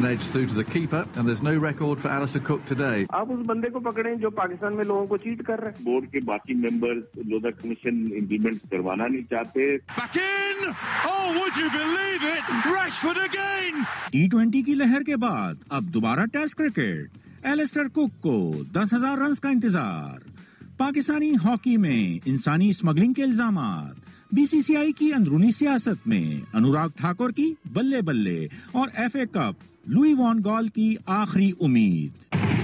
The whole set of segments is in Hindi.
an edge through to the keeper, and there's no record for Alistair Cook today. आप उस बंदे को पकड़ें जो पाकिस्तान में लोगों को चीट कर रहा है। बोर्ड के बाकी मेंबर्स लोधा कमीशन इंप्लीमेंट करवाना नहीं चाहते। Back in! Oh, would you believe it? Rashford again! T20 की लहर के बाद अब दोबारा टेस्ट क्रिकेट। एलिस्टर कुक को 10,000 रन का इंतजार। पाकिस्तानी हॉकी में इंसानी स्मगलिंग के इल्जामात। बीसीसीआई की अंदरूनी सियासत में अनुराग ठाकुर की बल्ले बल्ले और FA Cup Louis van Gaal की आखिरी उम्मीद।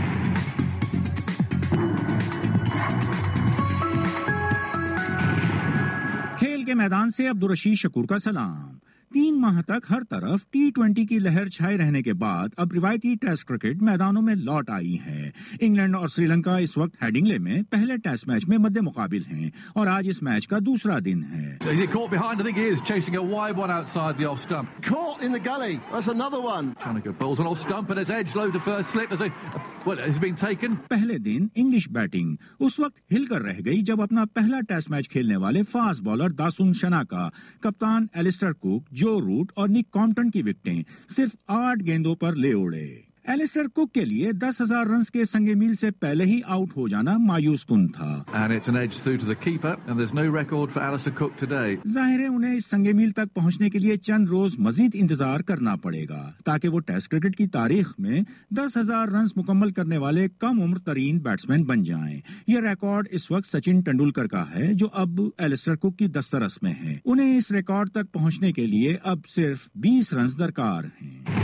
खेल के मैदान से अब्दुल रशीद शकूर का सलाम। 3 माह तक हर तरफ T20 की लहर छाए रहने के बाद अब रिवायती टेस्ट क्रिकेट मैदानों में लौट आई है। इंग्लैंड और श्रीलंका इस वक्त हेडिंगले में पहले टेस्ट मैच में मद्दे मुकाबिल हैं और आज इस मैच का दूसरा दिन है। So is he caught behind? I think he is chasing a wide one outside the off stump. Caught in the gully. That's another one. Trying to go balls on off stump and it's edge low to first slip. Well, it's been taken. पहले दिन इंग्लिश बैटिंग उस वक्त हिलकर रह गई जब अपना पहला टेस्ट मैच खेलने वाले फास्ट बॉलर दासुन शनाका, कप्तान एलिस्टर कुक, जो रूट और निक कॉम्पटन की विकेटें सिर्फ 8 गेंदों पर ले उड़े। एलिस्टर कुक के लिए 10,000 रन के संगे मील से पहले ही आउट हो जाना मायूस कुन था। And it's an edge through to the keeper, and there's no record for Alistair Cook today. जाहिर है उन्हें इस संगे मील तक पहुंचने के लिए चंद रोज मजीद इंतजार करना पड़ेगा ताकि वो टेस्ट क्रिकेट की तारीख में 10,000 रन मुकम्मल करने वाले कम उम्र तरीन बैट्समैन बन जाएं। ये रिकॉर्ड इस वक्त सचिन तेंदुलकर का है जो अब एलिस्टर कुक की दस्तरस में है। उन्हें इस रिकॉर्ड तक पहुंचने के लिए अब सिर्फ 20 रन दरकार हैं।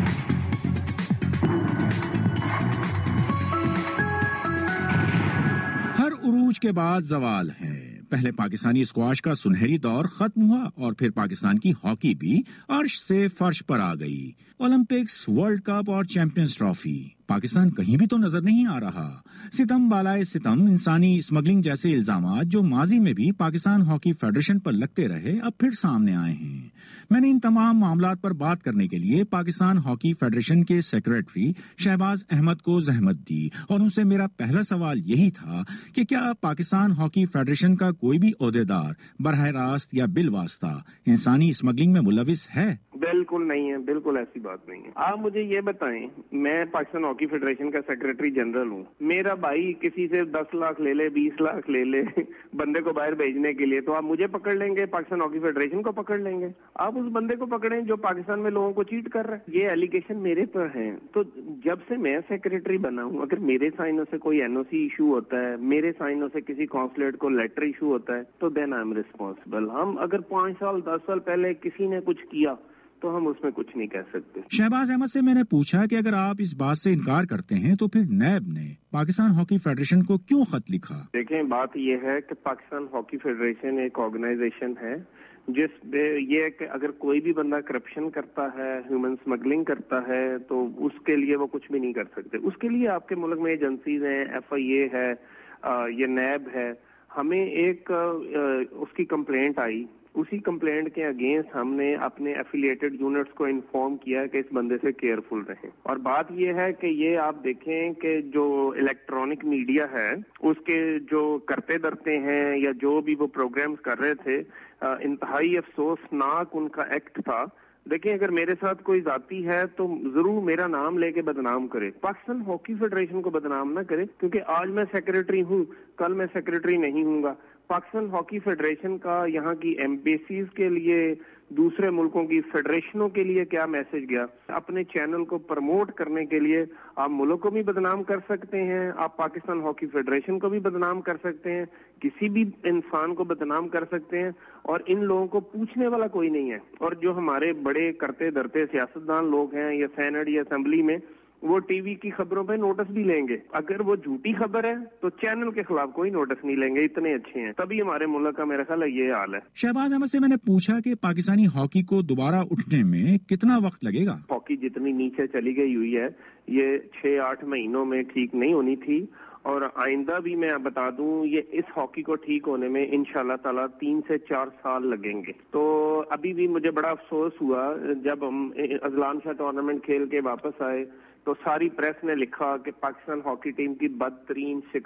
उरूज के बाद जवाल है। पहले पाकिस्तानी स्क्वाश का सुनहरी दौर खत्म हुआ और फिर पाकिस्तान की हॉकी भी अर्श से फर्श पर आ गई। ओलंपिक्स, वर्ल्ड कप और चैंपियंस ट्रॉफी, पाकिस्तान कहीं भी तो नजर नहीं आ रहा। सितम बालाए सितम, इंसानी स्मगलिंग जैसे इल्जामात जो माजी में भी पाकिस्तान हॉकी फेडरेशन पर लगते रहे अब फिर सामने आए हैं। मैंने इन तमाम मामलात पर बात करने के लिए पाकिस्तान हॉकी फेडरेशन के सेक्रेटरी शहबाज अहमद को जहमत दी और उनसे मेरा पहला सवाल यही था कि क्या पाकिस्तान हॉकी फेडरेशन का कोई भी ओहदेदार बरह रास्त या बिलवास्ता इंसानी स्मगलिंग में मुलविस है? बिल्कुल नहीं है, बिल्कुल ऐसी बात नहीं है। आप मुझे ये बताएं, मैं पाकिस्तान हॉकी फेडरेशन का सेक्रेटरी जनरल हूँ। मेरा भाई किसी से 10 लाख ले ले, 20 लाख ले ले बंदे को बाहर भेजने के लिए, तो आप मुझे पकड़ लेंगे, पाकिस्तान हॉकी फेडरेशन को पकड़ लेंगे। आप उस बंदे को पकड़ें जो पाकिस्तान में लोगों को चीट कर रहा है। ये एलिगेशन मेरे पर है। तो जब से मैं सेक्रेटरी बना हूँ, अगर मेरे साइनों से कोई एनओसी इशू होता है, मेरे साइनों से किसी कॉन्सुलेट को लेटर इशू होता है, तो देन आई एम रिस्पॉन्सिबल। हम अगर 5 साल 10 साल पहले किसी ने कुछ किया तो हम उसमें कुछ नहीं कह सकते। शहबाज अहमद से मैंने पूछा कि अगर आप इस बात से इनकार करते हैं तो फिर नैब ने पाकिस्तान हॉकी फेडरेशन को क्यों खत लिखा? देखें, बात यह है कि पाकिस्तान हॉकी फेडरेशन एक ऑर्गेनाइजेशन है ये है कि अगर कोई भी बंदा करप्शन करता है, ह्यूमन स्मगलिंग करता है, तो उसके लिए वो कुछ भी नहीं कर सकते। उसके लिए आपके मुल्क में एजेंसीज हैं, FIA है, ये नैब है। हमें एक उसकी कंप्लेंट आई, उसी कंप्लेंट के अगेंस्ट हमने अपने एफिलिएटेड यूनिट्स को इन्फॉर्म किया कि इस बंदे से केयरफुल रहें। और बात यह है कि ये आप देखें कि जो इलेक्ट्रॉनिक मीडिया है उसके जो करते धरते हैं या जो भी वो प्रोग्राम्स कर रहे थे, इंतहाई अफसोसनाक उनका एक्ट था। देखिए, अगर मेरे साथ कोई जाती है तो जरूर मेरा नाम लेके बदनाम करे, पाकिस्तान हॉकी फेडरेशन को बदनाम ना करे, क्योंकि आज मैं सेक्रेटरी हूँ, कल मैं सेक्रेटरी नहीं हूँगा। पाकिस्तान हॉकी फेडरेशन का यहाँ की एम्बेसीज के लिए, दूसरे मुल्कों की फेडरेशनों के लिए क्या मैसेज गया? अपने चैनल को प्रमोट करने के लिए आप मुल्क को भी बदनाम कर सकते हैं, आप पाकिस्तान हॉकी फेडरेशन को भी बदनाम कर सकते हैं, किसी भी इंसान को बदनाम कर सकते हैं, और इन लोगों को पूछने वाला कोई नहीं है। और जो हमारे बड़े करते धरते सियासतदान लोग हैं या सेनेट या असेंबली में, वो टीवी की खबरों पे नोटिस भी लेंगे। अगर वो झूठी खबर है तो चैनल के खिलाफ कोई नोटिस नहीं लेंगे, इतने अच्छे हैं। तभी हमारे मुल्क का मेरा ख्याल ये हाल है। शहबाज अहमद से मैंने पूछा कि पाकिस्तानी हॉकी को दोबारा उठने में कितना वक्त लगेगा? हॉकी जितनी नीचे चली गई हुई है, ये 6-8 महीनों में ठीक नहीं होनी थी, और आइंदा भी मैं बता दूं, ये इस हॉकी को ठीक होने में इंशाल्लाह ताला 3 से 4 साल लगेंगे। तो अभी भी मुझे बड़ा अफसोस हुआ जब हम अजलान शाह टूर्नामेंट खेल के वापस आए तो सारी प्रेस ने लिखा कि पाकिस्तान हॉकी टीम की बदतरीन शिकस्त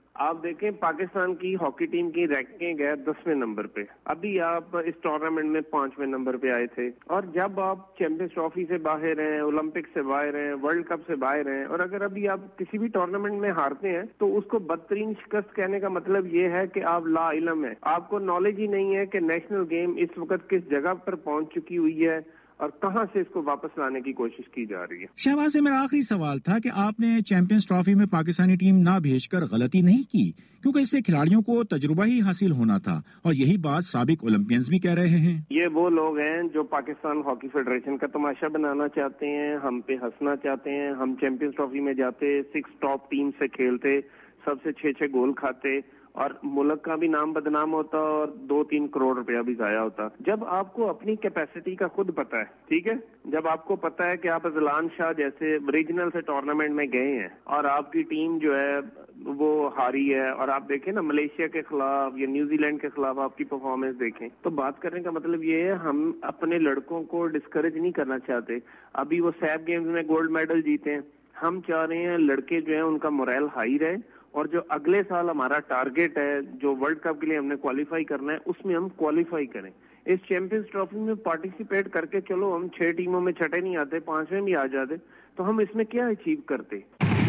आप देखें पाकिस्तान की हॉकी टीम की रैंकिंग है 10वें नंबर पे, अभी आप इस टूर्नामेंट में 5वें नंबर पे आए थे। और जब आप चैंपियंस ट्रॉफी से बाहर हैं, ओलंपिक से बाहर हैं, वर्ल्ड कप से बाहर हैं, और अगर अभी आप किसी भी टूर्नामेंट में हारते हैं तो उसको बदतरीन शिकस्त कहने का मतलब ये है कि आप ला इल्म है, आपको नॉलेज ही नहीं है कि नेशनल गेम इस वक्त किस जगह पर पहुंच चुकी हुई है और कहां से इसको वापस लाने की कोशिश की जा रही है। शहबाज से मेरा आखिरी सवाल था कि आपने चैंपियंस ट्रॉफी में पाकिस्तानी टीम ना भेजकर गलती नहीं की, क्योंकि इससे खिलाड़ियों को तजुर्बा ही हासिल होना था, और यही बात साबिक ओलंपियंस भी कह रहे हैं। ये वो लोग हैं जो पाकिस्तान हॉकी फेडरेशन का तमाशा बनाना चाहते हैं, हम पे हंसना चाहते हैं। हम चैंपियंस ट्रॉफी में जाते, 6 टॉप टीम से खेलते, सबसे 6-6 गोल खाते और मुल्क का भी नाम बदनाम होता और 2-3 करोड़ रुपया भी जाया होता। जब आपको अपनी कैपेसिटी का खुद पता है, ठीक है, जब आपको पता है कि आप अजलान शाह जैसे रीजनल से टूर्नामेंट में गए हैं और आपकी टीम जो है वो हारी है, और आप देखें ना मलेशिया के खिलाफ या न्यूजीलैंड के खिलाफ आपकी परफॉर्मेंस देखें, तो बात करने का मतलब ये है हम अपने लड़कों को डिस्करेज नहीं करना चाहते। अभी वो सैफ गेम्स में गोल्ड मेडल जीते हैं, हम चाह रहे हैं लड़के जो है उनका मोरल हाई रहे, और जो अगले साल हमारा टारगेट है जो वर्ल्ड कप के लिए हमने क्वालिफाई करना है उसमें हम क्वालिफाई करें। इस चैंपियंस ट्रॉफी में पार्टिसिपेट करके चलो हम 6 टीमों में छठे नहीं आते, 5वें भी आ जाते, तो हम इसमें क्या अचीव करते।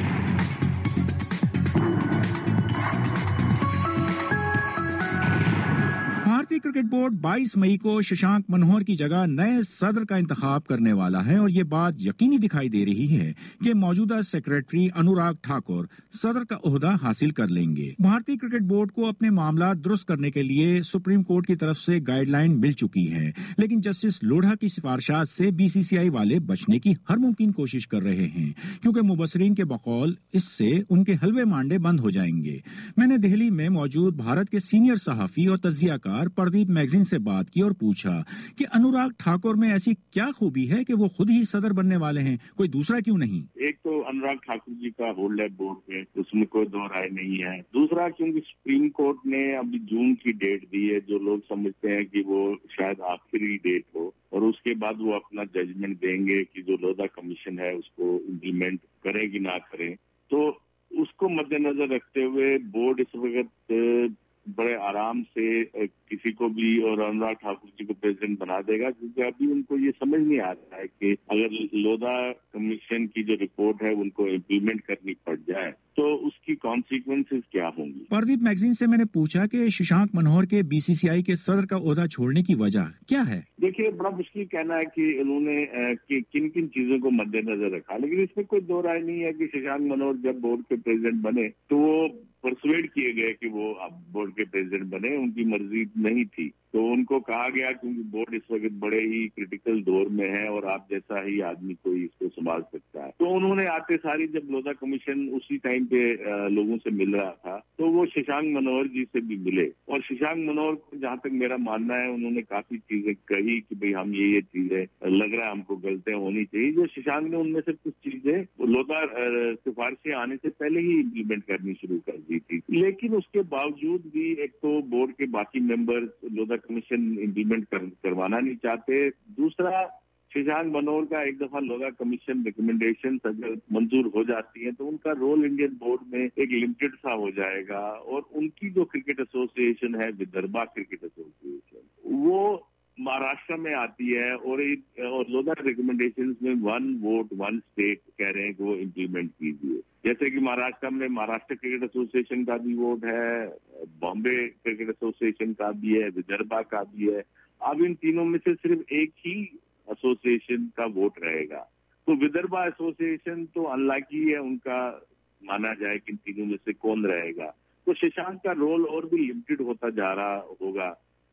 भारतीय क्रिकेट बोर्ड 22 मई को शशांक मनोहर की जगह नए सदर का इंतखाब करने वाला है, और ये बात यकीनी दिखाई दे रही है कि मौजूदा सेक्रेटरी अनुराग ठाकुर सदर का ओहदा हासिल कर लेंगे। भारतीय क्रिकेट बोर्ड को अपने मामला दुरुस्त करने के लिए सुप्रीम कोर्ट की तरफ से गाइडलाइन मिल चुकी है, लेकिन जस्टिस लोढ़ा की सिफारिशात से बीसीसीआई वाले बचने की हर मुमकिन कोशिश कर रहे हैं, क्योंकि मुबसरीन के बकौल इससे उनके हलवे मांडे बंद हो जाएंगे। मैंने दिल्ली में मौजूद भारत के सीनियर सहाफी और तज्जियाकार प्रदीप मैगजीन से बात की और पूछा कि अनुराग ठाकुर में ऐसी क्या खूबी है कि वो खुद ही सदर बनने वाले हैं, कोई दूसरा क्यों नहीं। एक तो अनुराग ठाकुर जी का होल्ड है बोर्ड में, उसमें कोई दो राय नहीं है। दूसरा, क्योंकि सुप्रीम कोर्ट ने अभी जून की डेट दी है, जो लोग समझते हैं कि वो शायद आखिरी डेट हो, और उसके बाद वो अपना जजमेंट देंगे कि जो लोधा कमीशन है उसको इम्प्लीमेंट करें कि ना करें। तो उसको मद्देनजर रखते हुए बोर्ड इस वक्त बड़े आराम से किसी को भी और अनुराग ठाकुर जी को प्रेसिडेंट बना देगा, क्योंकि अभी उनको ये समझ नहीं आ रहा है कि अगर लोधा कमीशन की जो रिपोर्ट है उनको इम्प्लीमेंट करनी पड़ जाए तो उसकी कॉन्सिक्वेंसेस क्या होंगी। प्रदीप मैगजीन से मैंने पूछा कि शशांक मनोहर के बीसीसीआई के सदर का ओहदा छोड़ने की वजह क्या है। देखिए, बड़ा मुश्किल कहना है कि उन्होंने किन किन चीजों को मद्देनजर रखा, लेकिन इसमें कोई दो राय नहीं है कि शशांक मनोहर जब बोर्ड के प्रेसिडेंट बने तो वो परसुएड किए गए कि वो अब बोर्ड के प्रेसिडेंट बने, उनकी मर्जी नहीं थी। तो उनको कहा गया क्योंकि बोर्ड इस वक्त बड़े ही क्रिटिकल दौर में है और आप जैसा ही आदमी कोई इसको संभाल सकता है। तो उन्होंने आते सारी जब लोधा कमीशन उसी टाइम पे लोगों से मिल रहा था तो वो शशांक मनोहर जी से भी मिले, और शशांक मनोहर को जहाँ तक मेरा मानना है उन्होंने काफी चीजें कही कि भाई हम ये चीजें लग रहा है हमको गलतियां होनी चाहिए, जो शशांक ने उनमें से कुछ चीजें लोधा सिफारिशें आने से पहले ही इम्प्लीमेंट करनी शुरू कर दी थी। लेकिन उसके बावजूद भी एक तो बोर्ड के बाकी मेंबर लोधा कमीशन इम्प्लीमेंट करवाना नहीं चाहते। दूसरा, शशांक मनोहर का एक दफा लोधा कमीशन रिकमेंडेशन अगर मंजूर हो जाती है तो उनका रोल इंडियन बोर्ड में एक लिमिटेड सा हो जाएगा, और उनकी जो क्रिकेट एसोसिएशन है विदर्भा क्रिकेट एसोसिएशन, वो महाराष्ट्र में आती है, और लोधा रिकमेंडेशन में 1 वोट 1 स्टेट कह रहे हैं कि वो इम्प्लीमेंट कीजिए। जैसे कि महाराष्ट्र में महाराष्ट्र क्रिकेट एसोसिएशन का भी वोट है, बॉम्बे क्रिकेट एसोसिएशन का भी है, विदर्भा का भी है। अब इन तीनों में से सिर्फ एक ही एसोसिएशन का वोट रहेगा, तो विदर्भा एसोसिएशन तो अनलाइकली है उनका माना जाए कि इन तीनों में से कौन रहेगा। तो शशांक का रोल और भी लिमिटेड होता जा रहा होगा।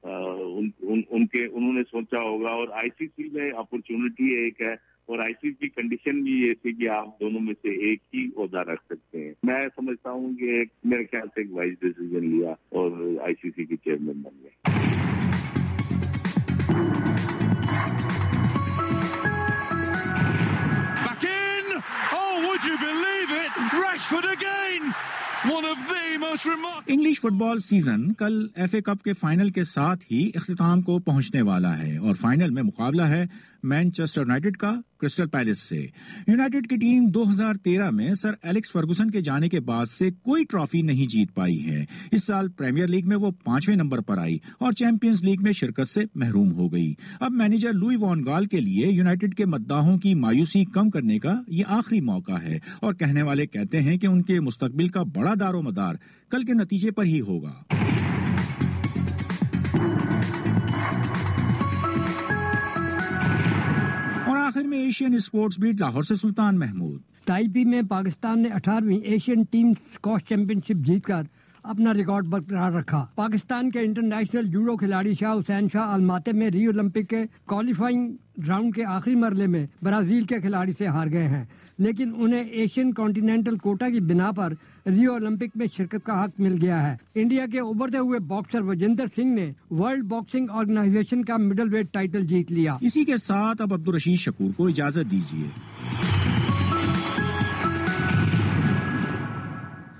उन्होंने सोचा होगा, और आईसीसी में अपॉर्चुनिटी एक है, और आईसीसी की कंडीशन भी ये थी कि आप दोनों में से एक ही ओहदा रख सकते हैं। मैं समझता हूँ कि मेरे ख्याल से एक वाइज डिसीजन लिया और आईसीसी के चेयरमैन बन गए। Back in! Oh, would you believe it? Rashford again! One of the most remarkable. English football season कल FA कप के फाइनल के साथ ही इख्तिताम को पहुंचने वाला है और फाइनल में मुकाबला है मैनचेस्टर यूनाइटेड का क्रिस्टल पैलेस से। यूनाइटेड की टीम 2013 में सर एलेक्स फर्गुसन के जाने के बाद से कोई ट्रॉफी नहीं जीत पाई है। इस साल प्रीमियर लीग में वो 5वें नंबर पर आई और चैंपियंस लीग में शिरकत से महरूम हो गई। अब मैनेजर लुई वॉन गाल के लिए यूनाइटेड के मद्दाहों की मायूसी कम करने का ये आखिरी मौका है और कहने वाले कहते हैं कि उनके मुस्तकबिल का बड़ा दारोमदार कल के नतीजे पर ही होगा। आखिर में एशियन स्पोर्ट्स बीट लाहौर से सुल्तान महमूद। ताइपी में पाकिस्तान ने 18वीं एशियन टीम स्क्वॉश चैंपियनशिप जीतकर अपना रिकॉर्ड बरकरार रखा। पाकिस्तान के इंटरनेशनल जूडो खिलाड़ी शाह हुसैन शाह अलमाते में रियो ओलंपिक के क्वालिफाइंग राउंड के आखिरी मरले में ब्राजील के खिलाड़ी से हार गए हैं, लेकिन उन्हें एशियन कॉन्टिनेंटल कोटा की बिना पर रियो ओलंपिक में शिरकत का हक मिल गया है। इंडिया के उभरते हुए बॉक्सर विजेंदर सिंह ने वर्ल्ड बॉक्सिंग ऑर्गेनाइजेशन का मिडल वेट टाइटल जीत लिया। इसी के साथ अब अब्दुल रशीद शकूर को इजाजत दीजिए।